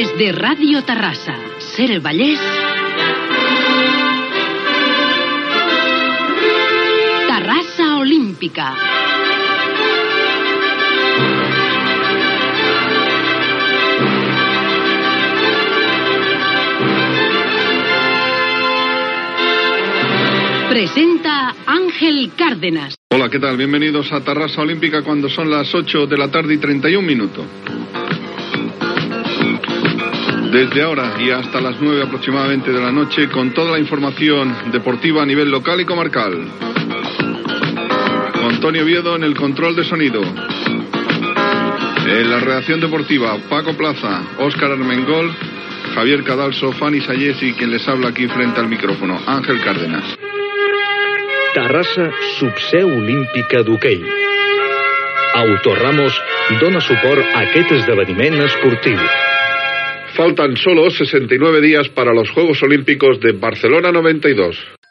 Des de Ràdio Terrassa, Ser el Vallès, Terrassa Olímpica. Presenta Ángel Cárdenas. Hola, ¿qué tal? Bienvenidos a Terrassa Olímpica cuando son las 8 de la tarde y 31 minutos. Desde ahora y hasta las 9 aproximadamente de la noche, con toda la información deportiva a nivel local y comarcal. Con Tony Oviedo en el control de sonido. En la redacción deportiva, Paco Plaza, Óscar Armengol, Javier Cadalso, Fanny Sayés y quien les habla aquí frente al micrófono, Ángel Cárdenas. Terrassa, subseu olímpica d'hoquei. Autoramos dona suport a aquest esdeveniment esportiu. Faltan solo 69 días para los Juegos Olímpicos de Barcelona 92.